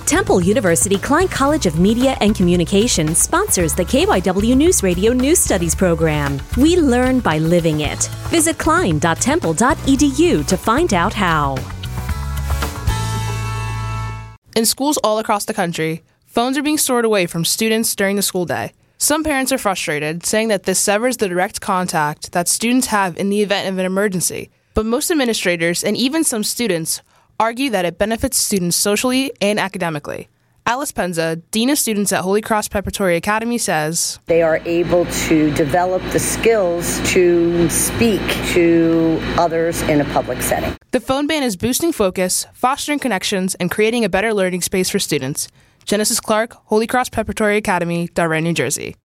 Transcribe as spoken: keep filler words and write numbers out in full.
Temple University Klein College of Media and Communications sponsors the K Y W News Radio News Studies program. We learn by living it. Visit klein dot temple dot e d u to find out how. In schools all across the country, phones are being stored away from students during the school day. Some parents are frustrated, saying that this severs the direct contact that students have in the event of an emergency. But most administrators and even some students argue that it benefits students socially and academically. Alice Penza, Dean of Students at Holy Cross Preparatory Academy, says, They are able to develop the skills to speak to others in a public setting. The phone ban is boosting focus, fostering connections, and creating a better learning space for students. Genesis Clark, Holy Cross Preparatory Academy, Darien, New Jersey.